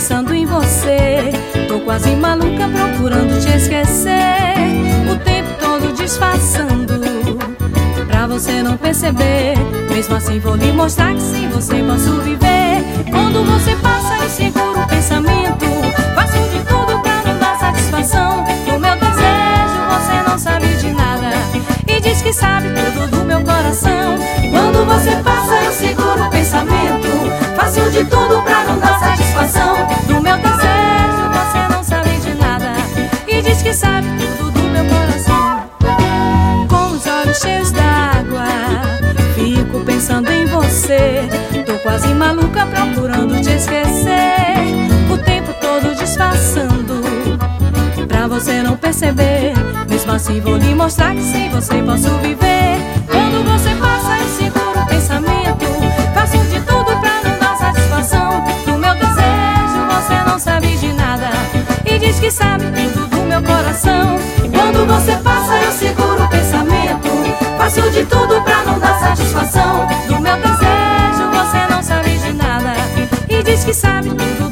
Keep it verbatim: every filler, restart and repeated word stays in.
pensando em você. Tô quase maluca procurando te esquecer, o tempo todo disfarçando pra você não perceber. Mesmo assim vou lhe mostrar que sem você posso viver. Quando você passa eu seguro o pensamento, faço de tudo pra não dar satisfação. Do meu desejo você não sabe de nada e diz que sabe tudo do meu coração. Quando você passa eu seguro o pensamento, faço de tudo pra não dar satisfação. Do meu desejo você não sabe de nada e diz que sabe tudo do meu coração. Com os olhos cheios d'água fico pensando em você. Tô quase maluca procurando te esquecer, o tempo todo disfarçando pra você não perceber. Mesmo assim vou lhe mostrar que sem você posso viver. Quando você passa eu seguro o pensamento, faço de tudo pra não dar satisfação. Do meu desejo você não sabe de nada e diz que sabe tudo do meu coração. Quando você passa eu seguro o pensamento, faço de tudo pra não dar satisfação. Do meu desejo você não sabe de nada e diz que sabe tudo